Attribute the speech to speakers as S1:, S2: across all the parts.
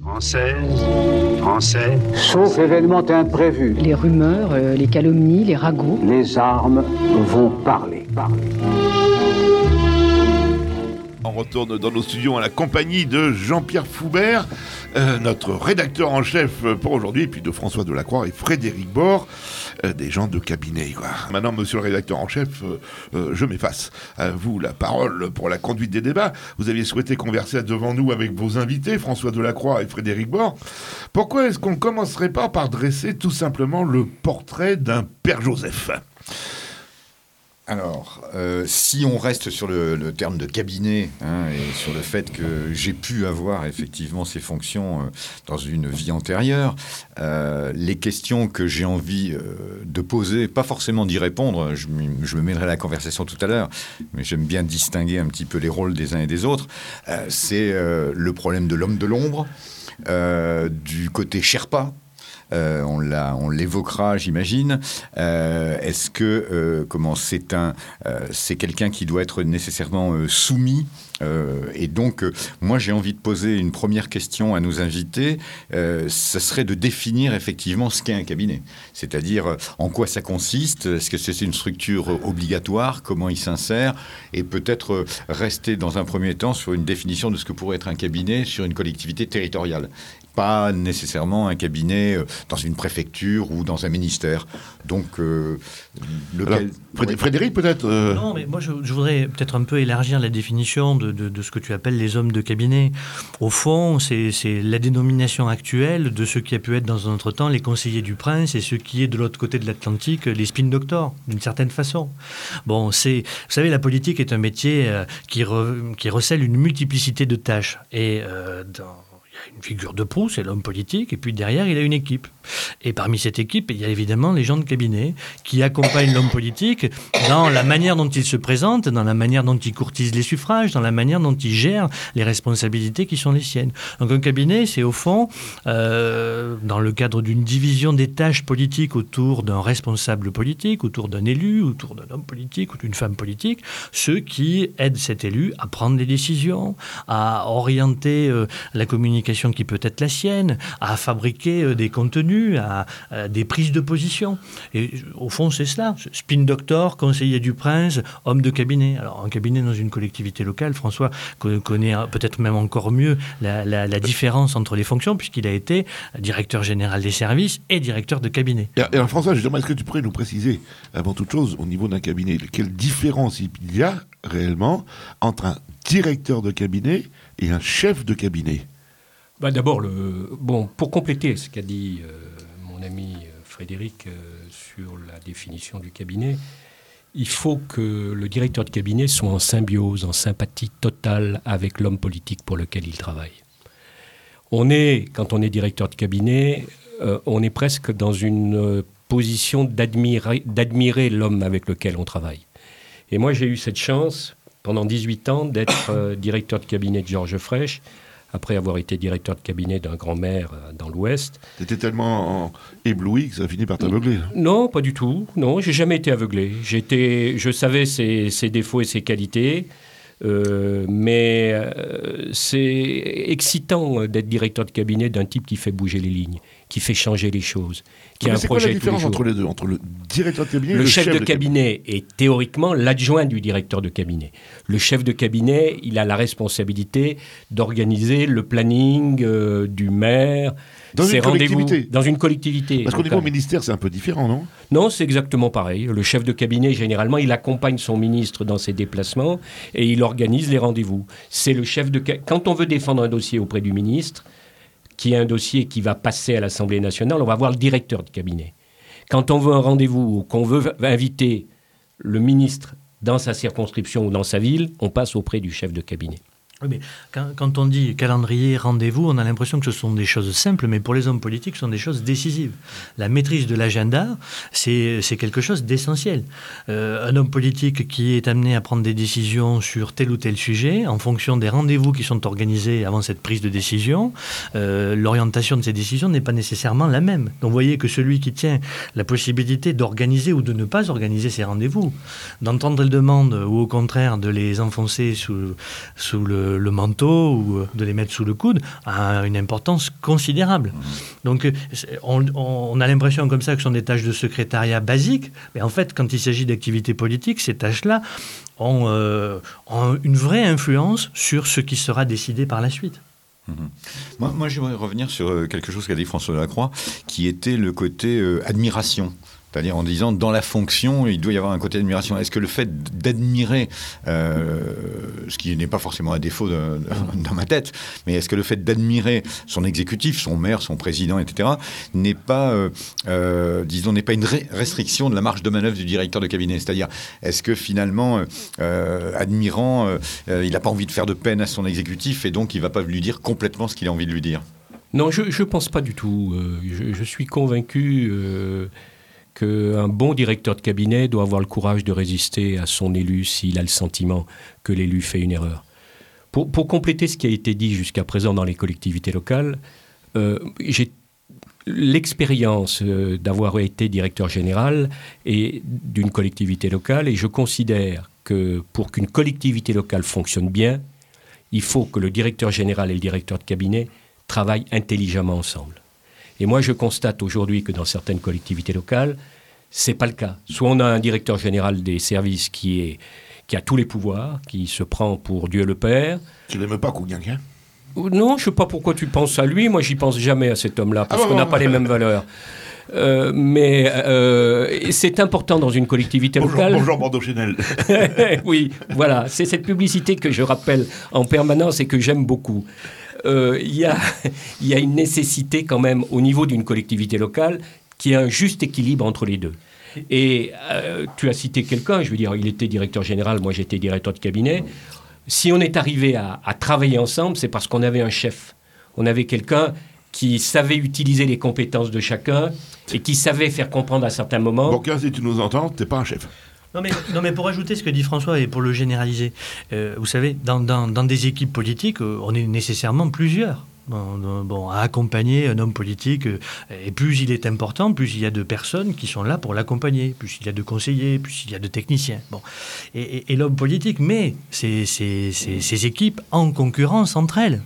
S1: Française, Français.
S2: Sauf événement imprévu.
S3: Les rumeurs, les calomnies, les ragots.
S2: Les armes vont parler.
S4: On retourne dans nos studios à la compagnie de Jean-Pierre Foubert, notre rédacteur en chef pour aujourd'hui, et puis de François Delacroix et Frédéric Bord, des gens de cabinet, quoi. Maintenant, monsieur le rédacteur en chef, je m'efface. À vous la parole pour la conduite des débats. Vous aviez souhaité converser devant nous avec vos invités, François Delacroix et Frédéric Bord. Pourquoi est-ce qu'on ne commencerait pas par dresser tout simplement le portrait d'un Père Joseph ?
S5: Alors, si on reste sur le terme de cabinet, et sur le fait que j'ai pu avoir effectivement ces fonctions dans une vie antérieure, les questions que j'ai envie de poser, pas forcément d'y répondre, je me mêlerai à la conversation tout à l'heure, mais j'aime bien distinguer un petit peu les rôles des uns et des autres, c'est le problème de l'homme de l'ombre, du côté Sherpa. On l'évoquera, j'imagine. Est-ce que c'est quelqu'un qui doit être nécessairement soumis et donc, moi, j'ai envie de poser une première question à nos invités. Ça serait de définir effectivement ce qu'est un cabinet. C'est-à-dire, en quoi ça consiste ? Est-ce que c'est une structure obligatoire ? Comment il s'insère ? Et peut-être rester dans un premier temps sur une définition de ce que pourrait être un cabinet sur une collectivité territoriale. Pas nécessairement un cabinet dans une préfecture ou dans un ministère. Donc,
S4: Frédéric, peut-être
S6: Non, mais moi, je voudrais peut-être un peu élargir la définition de ce que tu appelles les hommes de cabinet. Au fond, c'est la dénomination actuelle de ce qui a pu être dans un autre temps les conseillers du prince et ce qui est de l'autre côté de l'Atlantique les spin doctors, d'une certaine façon. Bon, vous savez, la politique est un métier qui recèle une multiplicité de tâches. Et une figure de proue, c'est l'homme politique, et puis derrière, il a une équipe. Et parmi cette équipe, il y a évidemment les gens de cabinet qui accompagnent l'homme politique dans la manière dont il se présente, dans la manière dont il courtise les suffrages, dans la manière dont il gère les responsabilités qui sont les siennes. Donc un cabinet, c'est au fond, dans le cadre d'une division des tâches politiques autour d'un responsable politique, autour d'un élu, autour d'un homme politique ou d'une femme politique, ceux qui aident cet élu à prendre des décisions, à orienter la communication qui peut être la sienne, à fabriquer des contenus, à des prises de position. Et au fond, c'est cela. Spin doctor, conseiller du prince, homme de cabinet. Alors, un cabinet dans une collectivité locale, François connaît peut-être même encore mieux la différence entre les fonctions, puisqu'il a été directeur général des services et directeur de cabinet.
S4: Et alors, François, justement, est-ce que tu pourrais nous préciser, avant toute chose, au niveau d'un cabinet, quelle différence il y a réellement entre un directeur de cabinet et un chef de cabinet ?
S7: D'abord, pour compléter ce qu'a dit mon ami Frédéric sur la définition du cabinet, il faut que le directeur de cabinet soit en symbiose, en sympathie totale avec l'homme politique pour lequel il travaille. Quand on est directeur de cabinet, on est presque dans une position d'admirer l'homme avec lequel on travaille. Et moi, j'ai eu cette chance, pendant 18 ans, d'être directeur de cabinet de Georges Frêche, après avoir été directeur de cabinet d'un grand maire dans l'Ouest.
S4: Tu étais tellement ébloui que ça a fini par t'aveugler.
S7: Non, pas du tout. Non, j'ai jamais été aveuglé. Je savais ses défauts et ses qualités, mais c'est excitant d'être directeur de cabinet d'un type qui fait bouger les lignes, qui fait changer les choses, qui a un projet tous les jours. C'est quoi la différence
S4: entre les deux, entre le directeur de cabinet et
S7: le chef de cabinet est théoriquement l'adjoint du directeur de cabinet. Le chef de cabinet, il a la responsabilité d'organiser le planning du maire, ses rendez-vous dans une collectivité.
S4: Parce qu'au niveau ministère, c'est un peu différent, non ?
S7: Non, c'est exactement pareil. Le chef de cabinet, généralement, il accompagne son ministre dans ses déplacements et il organise les rendez-vous. C'est le chef de Quand on veut défendre un dossier auprès du ministre, qui est un dossier qui va passer à l'Assemblée nationale, on va voir le directeur de cabinet. Quand on veut un rendez-vous ou qu'on veut inviter le ministre dans sa circonscription ou dans sa ville, on passe auprès du chef de cabinet.
S6: Oui, mais quand on dit calendrier, rendez-vous, on a l'impression que ce sont des choses simples, mais pour les hommes politiques, ce sont des choses décisives. La maîtrise de l'agenda, c'est quelque chose d'essentiel. Un homme politique qui est amené à prendre des décisions sur tel ou tel sujet, en fonction des rendez-vous qui sont organisés avant cette prise de décision, l'orientation de ces décisions n'est pas nécessairement la même. Donc vous voyez que celui qui tient la possibilité d'organiser ou de ne pas organiser ces rendez-vous, d'entendre les demandes ou au contraire de les enfoncer sous le le manteau ou de les mettre sous le coude a une importance considérable. Donc on a l'impression comme ça que ce sont des tâches de secrétariat basiques, mais en fait, quand il s'agit d'activités politiques, ces tâches-là ont une vraie influence sur ce qui sera décidé par la suite.
S5: Moi, j'aimerais revenir sur quelque chose qu'a dit François Delacroix, qui était le côté admiration. C'est-à-dire en disant, dans la fonction, il doit y avoir un côté d'admiration. Est-ce que le fait d'admirer, ce qui n'est pas forcément un défaut dans ma tête, mais est-ce que le fait d'admirer son exécutif, son maire, son président, etc., n'est pas, disons, n'est pas une restriction de la marge de manœuvre du directeur de cabinet? C'est-à-dire, est-ce que finalement, admirant, il n'a pas envie de faire de peine à son exécutif et donc il ne va pas lui dire complètement ce qu'il a envie de lui dire?
S7: Non, je ne pense pas du tout. Je suis convaincu qu'un bon directeur de cabinet doit avoir le courage de résister à son élu s'il a le sentiment que l'élu fait une erreur. Pour compléter ce qui a été dit jusqu'à présent dans les collectivités locales, j'ai l'expérience d'avoir été directeur général et d'une collectivité locale, et je considère que pour qu'une collectivité locale fonctionne bien, il faut que le directeur général et le directeur de cabinet travaillent intelligemment ensemble. Et moi, je constate aujourd'hui que dans certaines collectivités locales, c'est pas le cas. Soit on a un directeur général des services qui a tous les pouvoirs, qui se prend pour Dieu le Père.
S4: Tu l'aimes pas, Kougnacin?
S7: Non, je sais pas pourquoi tu penses à lui. Moi, j'y pense jamais à cet homme-là, parce qu'on n'a pas les mêmes valeurs. Mais c'est important dans une collectivité locale.
S4: Bonjour Bordeaux-Chenel.
S7: Oui, voilà. C'est cette publicité que je rappelle en permanence et que j'aime beaucoup. Il y a une nécessité quand même au niveau d'une collectivité locale qui a un juste équilibre entre les deux. Et tu as cité quelqu'un, je veux dire, il était directeur général, moi j'étais directeur de cabinet. Si on est arrivé à travailler ensemble, c'est parce qu'on avait un chef. On avait quelqu'un qui savait utiliser les compétences de chacun et qui savait faire comprendre à certains moments...
S4: Bon, si tu nous entends, t'es pas un chef.
S6: Non mais pour ajouter ce que dit François et pour le généraliser, vous savez, dans des équipes politiques, on est nécessairement plusieurs. À accompagner un homme politique, et plus il est important, plus il y a de personnes qui sont là pour l'accompagner, plus il y a de conseillers, plus il y a de techniciens. Bon. Et l'homme politique met ces équipes en concurrence entre elles.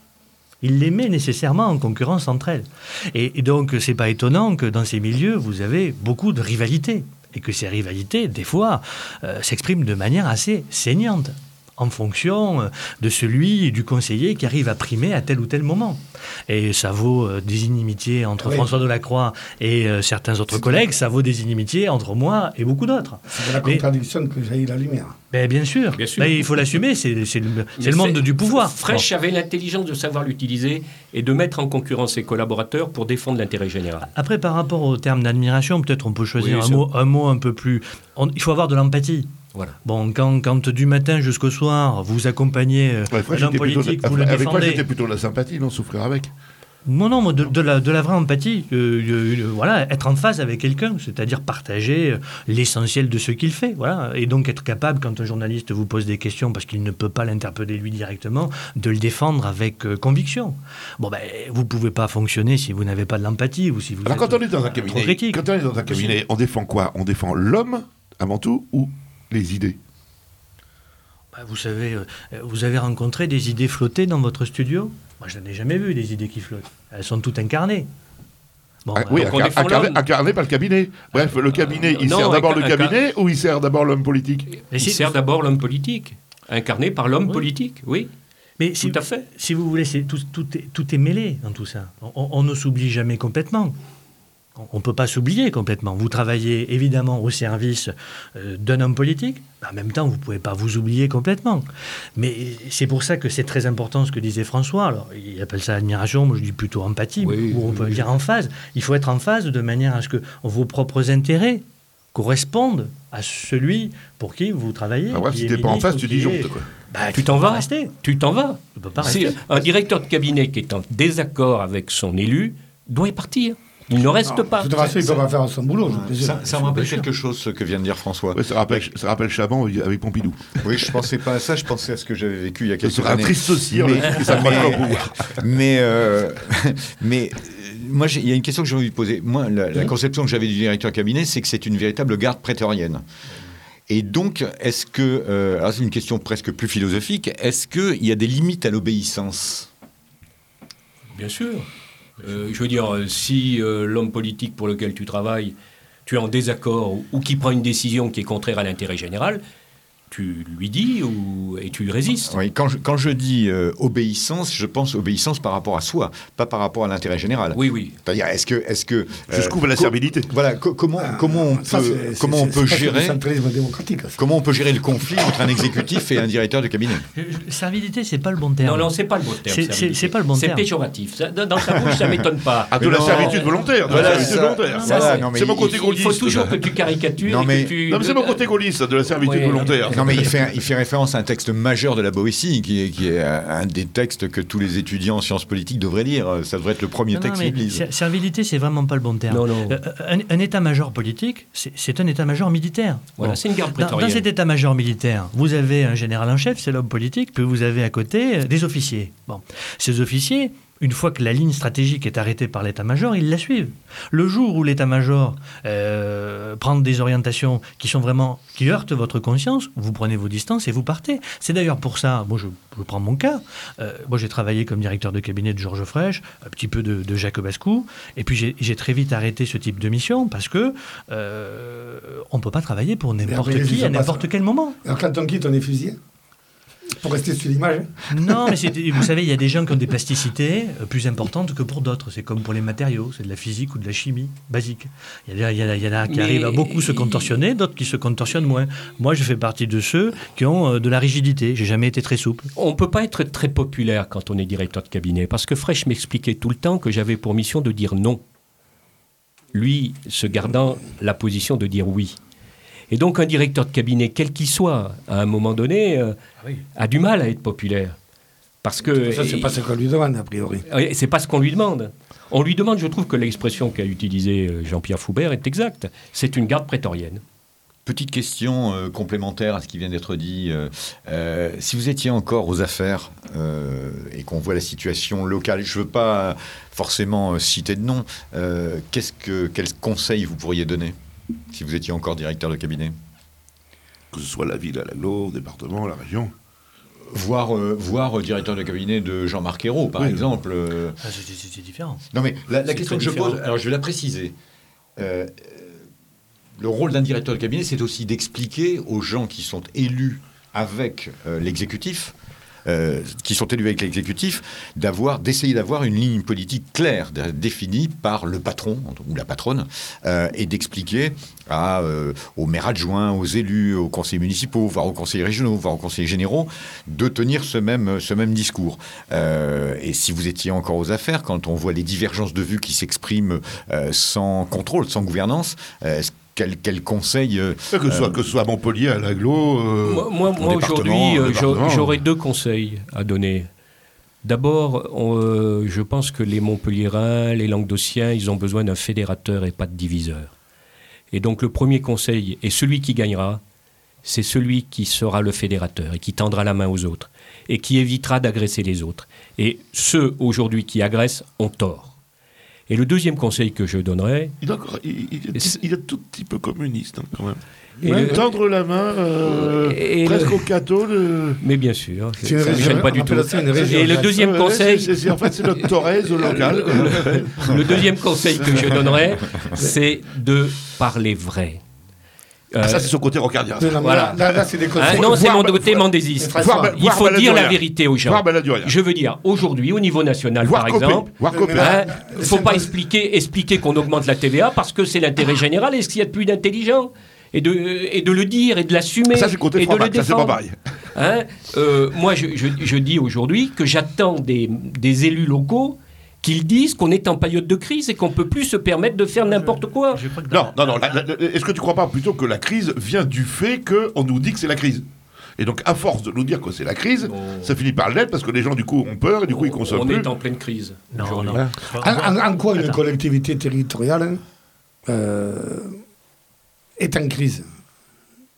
S6: Il les met nécessairement en concurrence entre elles. Et donc, c'est pas étonnant que dans ces milieux, vous avez beaucoup de rivalités. Et que ces rivalités, des fois, s'expriment de manière assez saignante, en fonction de celui, du conseiller qui arrive à primer à tel ou tel moment. Et ça vaut des inimitiés entre François Delacroix et certains autres collègues, ça vaut des inimitiés entre moi et beaucoup d'autres.
S8: C'est de la contradiction que jaillit la lumière.
S6: Bien sûr. Il faut l'assumer, c'est le monde du pouvoir.
S7: Frêche avait l'intelligence de savoir l'utiliser et de mettre en concurrence ses collaborateurs pour défendre l'intérêt général.
S6: Après, par rapport au terme d'admiration, peut-être on peut choisir un mot un peu plus... Il faut avoir de l'empathie. Voilà. Bon, quand du matin jusqu'au soir, vous accompagnez un homme politique, vous le défendez...
S4: Avec moi, c'était plutôt de la sympathie, non, souffrir avec.
S6: Non, de la vraie empathie, voilà, être en phase avec quelqu'un, c'est-à-dire partager l'essentiel de ce qu'il fait, voilà, et donc être capable, quand un journaliste vous pose des questions parce qu'il ne peut pas l'interpeller lui directement, de le défendre avec conviction. Bon, vous pouvez pas fonctionner si vous n'avez pas de l'empathie ou si vous
S4: Alors,
S6: êtes
S4: quand on est dans un cabinet, on défend quoi? On défend l'homme avant tout ou les idées?
S6: Vous savez, vous avez rencontré des idées flotter dans votre studio? Moi, je n'en ai jamais vu, des idées qui flottent. Elles sont toutes incarnées. Bon,
S4: oui, incarné par le cabinet. Bref, le cabinet, il sert d'abord le cabinet ou il sert d'abord l'homme politique?
S7: Il sert d'abord l'homme politique. Incarné par l'homme politique, oui.
S6: Mais
S7: tout à fait.
S6: Si vous voulez, tout est mêlé dans tout ça. On ne s'oublie jamais complètement. On ne peut pas s'oublier complètement. Vous travaillez évidemment au service d'un homme politique. En même temps, vous ne pouvez pas vous oublier complètement. Mais c'est pour ça que c'est très important ce que disait François. Alors, il appelle ça admiration, moi je dis plutôt empathie, ou on peut dire en phase. Il faut être en phase de manière à ce que vos propres intérêts correspondent à celui pour qui vous travaillez.
S4: Si tu n'es pas en phase, tu disjonctes, quoi.
S7: Tu t'en vas.
S6: Tu
S7: t'en vas.
S6: Tu peux pas rester.
S7: Un directeur de cabinet qui est en désaccord avec son élu doit y partir. Il ne reste pas.
S8: De toute façon, il ne peut pas faire son boulot.
S5: Ça me rappelle quelque chose, ce que vient de dire François.
S4: Ouais, ça rappelle Chaban avec Pompidou.
S5: Oui, je ne pensais pas à ça, je pensais à ce que j'avais vécu il y a quelques années.
S4: Ce sera triste aussi, qui s'accroche au pouvoir.
S5: Mais moi, il y a une question que j'ai envie de poser. Moi, la conception que j'avais du directeur de cabinet, c'est que c'est une véritable garde prétorienne. Et donc, est-ce que, alors c'est une question presque plus philosophique, est-ce qu'il y a des limites à l'obéissance ?
S7: Bien sûr. Je veux dire, si l'homme politique pour lequel tu travailles, tu es en désaccord ou qui prend une décision qui est contraire à l'intérêt général, tu lui dis et tu résistes.
S5: Oui, quand je dis obéissance, je pense obéissance par rapport à soi, pas par rapport à l'intérêt général.
S7: Oui.
S5: C'est-à-dire, est-ce que
S4: jusqu'où va la servilité ?
S5: Voilà, comment on peut gérer le conflit entre un exécutif et un directeur de cabinet ?
S6: Servilité, c'est pas le bon terme.
S7: Non, c'est pas le bon terme.
S6: C'est pas le bon terme.
S7: C'est péjoratif. Dans sa bouche, ça m'étonne pas.
S4: Ah, de la servitude volontaire. C'est mon côté gaulliste.
S7: Il faut toujours que tu caricatures.
S4: Non, mais c'est mon côté gaulliste, de la servitude volontaire.
S5: Non, mais il fait référence à un texte majeur de la Boétie, qui est un des textes que tous les étudiants en sciences politiques devraient lire. Ça devrait être le premier texte qu'ils lisent.
S6: Servilité, c'est vraiment pas le bon terme.
S7: Non.
S6: Un état-major politique, c'est un état-major militaire.
S7: Voilà, c'est une garde prétorienne.
S6: Dans cet état-major militaire, vous avez un général en chef, c'est l'homme politique, puis vous avez à côté des officiers. Bon. Ces officiers, une fois que la ligne stratégique est arrêtée par l'état-major, ils la suivent. Le jour où l'état-major prend des orientations qui heurtent votre conscience, vous prenez vos distances et vous partez. C'est d'ailleurs pour ça, moi je prends mon cas, moi j'ai travaillé comme directeur de cabinet de Georges Frêche, un petit peu de Jacques Bascou, et puis j'ai très vite arrêté ce type de mission parce que on ne peut pas travailler pour n'importe qui à n'importe quel moment.
S8: Alors quand on quitte, on est fusillé ? Pour rester sur l'image.
S6: Non, mais vous savez, il y a des gens qui ont des plasticités plus importantes que pour d'autres. C'est comme pour les matériaux, c'est de la physique ou de la chimie basique. Il y en a qui arrivent à beaucoup se contorsionner, d'autres qui se contorsionnent moins. Moi, je fais partie de ceux qui ont de la rigidité. J'ai jamais été très souple.
S7: On ne peut pas être très populaire quand on est directeur de cabinet, parce que Frêche m'expliquait tout le temps que j'avais pour mission de dire non. Lui, se gardant la position de dire oui. Et donc, un directeur de cabinet, quel qu'il soit, à un moment donné, a du mal à être populaire. Parce que...
S8: Ça, c'est pas ce qu'on lui demande, a priori.
S7: C'est pas ce qu'on lui demande. On lui demande, je trouve que l'expression qu'a utilisée Jean-Pierre Foubert est exacte. C'est une garde prétorienne.
S5: Petite question complémentaire à ce qui vient d'être dit. Si vous étiez encore aux affaires et qu'on voit la situation locale, je ne veux pas forcément citer de nom, quel conseil vous pourriez donner si vous étiez encore directeur de cabinet ?
S4: Que ce soit la ville, à l'aglo, le département, la région.
S5: Voir directeur de cabinet de Jean-Marc Ayrault, par exemple.
S6: C'est différent.
S5: Non, mais la question que je pose, alors je vais la préciser. Le rôle d'un directeur de cabinet, c'est aussi d'expliquer aux gens qui sont élus avec l'exécutif, d'essayer d'avoir une ligne politique claire, définie par le patron ou la patronne, et d'expliquer aux maires adjoints, aux élus, aux conseillers municipaux, voire aux conseillers régionaux, voire aux conseillers généraux, de tenir ce même discours. Et si vous étiez encore aux affaires, quand on voit les divergences de vues qui s'expriment sans contrôle, sans gouvernance, quel conseil
S4: que ce soit à Montpellier, à l'aglo,
S7: moi aujourd'hui, j'aurais 2 conseils à donner. D'abord, je pense que les Montpelliérains, les Languedociens, ils ont besoin d'un fédérateur et pas de diviseur. Et donc le premier conseil, et celui qui gagnera, c'est celui qui sera le fédérateur et qui tendra la main aux autres et qui évitera d'agresser les autres. Et ceux aujourd'hui qui agressent ont tort. Et le deuxième conseil que je donnerais...
S4: Il est tout petit peu communiste, hein, quand même. Tendre la main, presque au cateau.
S7: Mais bien sûr,
S8: ça ne
S7: gêne pas du tout. Et le deuxième conseil...
S4: En fait, c'est notre Torres local.
S7: Le deuxième conseil que je donnerais, c'est de parler vrai.
S4: Ça, c'est son côté rocardien.
S7: Voilà.
S8: Là, c'est des conseils.
S7: Non, c'est mon côté mendésiste. Il faut dire la vérité aux gens. Je veux dire, aujourd'hui, au niveau national, par exemple, il ne faut pas expliquer qu'on augmente la TVA parce que c'est l'intérêt général. Est-ce qu'il y a de plus d'intelligent et de le dire et de l'assumer
S4: ça, c'est côté
S7: et de le
S4: défendre. Ça, c'est pas pareil.
S7: Moi, je dis aujourd'hui que j'attends des élus locaux qu'ils disent qu'on est en période de crise et qu'on ne peut plus se permettre de faire n'importe quoi.
S4: Non. Est-ce que tu ne crois pas plutôt que la crise vient du fait qu'on nous dit que c'est la crise ? Et donc, à force de nous dire que c'est la crise, ça finit par l'être parce que les gens, du coup, ont peur et du coup, ils consomment plus.
S7: On est en pleine crise.
S6: Non.
S8: En quoi une collectivité territoriale est en crise ?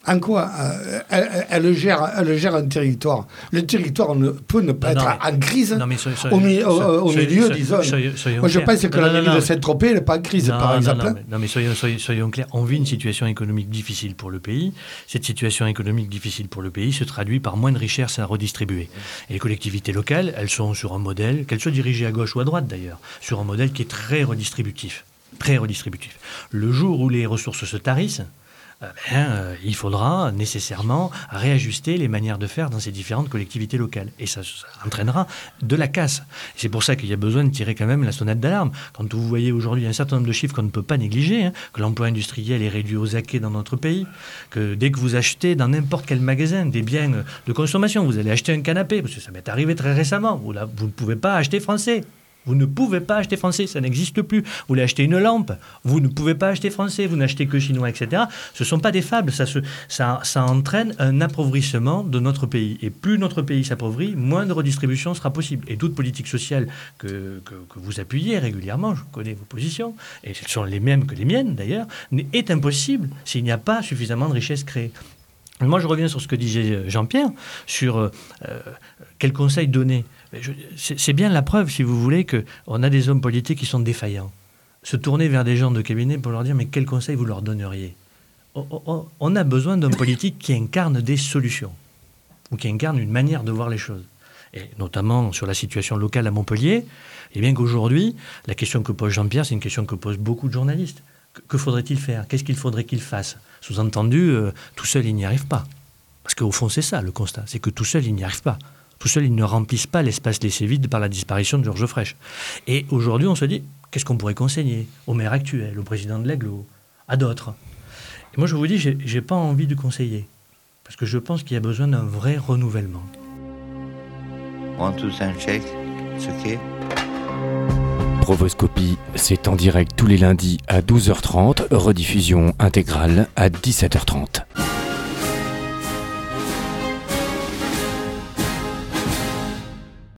S8: En quoi elle gère un territoire. Le territoire ne peut ne pas être en crise au milieu, disons. Moi, je pense que la mairie de Saint-Tropez n'est pas en crise, par exemple.
S6: Non, mais soyons clairs. On vit une situation économique difficile pour le pays. Cette situation économique difficile pour le pays se traduit par moins de richesses à redistribuer. Et les collectivités locales, elles sont sur un modèle, qu'elles soient dirigées à gauche ou à droite d'ailleurs, sur un modèle qui est très redistributif. Très redistributif. Le jour où les ressources se tarissent, il faudra nécessairement réajuster les manières de faire dans ces différentes collectivités locales. Et ça entraînera de la casse. C'est pour ça qu'il y a besoin de tirer quand même la sonnette d'alarme. Quand vous voyez aujourd'hui un certain nombre de chiffres qu'on ne peut pas négliger, que l'emploi industriel est réduit aux acquets dans notre pays, que dès que vous achetez dans n'importe quel magasin des biens de consommation, vous allez acheter un canapé, parce que ça m'est arrivé très récemment, vous ne pouvez pas acheter français. Vous ne pouvez pas acheter français, ça n'existe plus. Vous voulez acheter une lampe, vous ne pouvez pas acheter français, vous n'achetez que chinois, etc. Ce ne sont pas des fables, ça entraîne un appauvrissement de notre pays. Et plus notre pays s'appauvrit, moins de redistribution sera possible. Et toute politique sociale que vous appuyez régulièrement, je connais vos positions, et ce sont les mêmes que les miennes d'ailleurs, est impossible s'il n'y a pas suffisamment de richesses créées. Moi, je reviens sur ce que disait Jean-Pierre, sur quel conseil donner. C'est bien la preuve, si vous voulez, qu'on a des hommes politiques qui sont défaillants. Se tourner vers des gens de cabinet pour leur dire « mais quel conseil vous leur donneriez ?» On a besoin d'un politique qui incarne des solutions, ou qui incarne une manière de voir les choses. Et notamment sur la situation locale à Montpellier, et bien qu'aujourd'hui, la question que pose Jean-Pierre, c'est une question que posent beaucoup de journalistes. Que faudrait-il faire ? Qu'est-ce qu'il faudrait qu'il fasse ? Sous-entendu, tout seul, il n'y arrive pas. Parce qu'au fond, c'est ça le constat, c'est que tout seul, il n'y arrive pas. Tout seul, ils ne remplissent pas l'espace laissé vide par la disparition de Georges Frêche. Et aujourd'hui, on se dit, qu'est-ce qu'on pourrait conseiller au maire actuel, au président de l'Agglo, à d'autres ? Et moi, je vous dis, j'ai pas envie de conseiller. Parce que je pense qu'il y a besoin d'un vrai renouvellement.
S9: On tous un chèque, ce qu'est.
S10: Provoscopie, c'est en direct tous les lundis à 12h30, rediffusion intégrale à 17h30.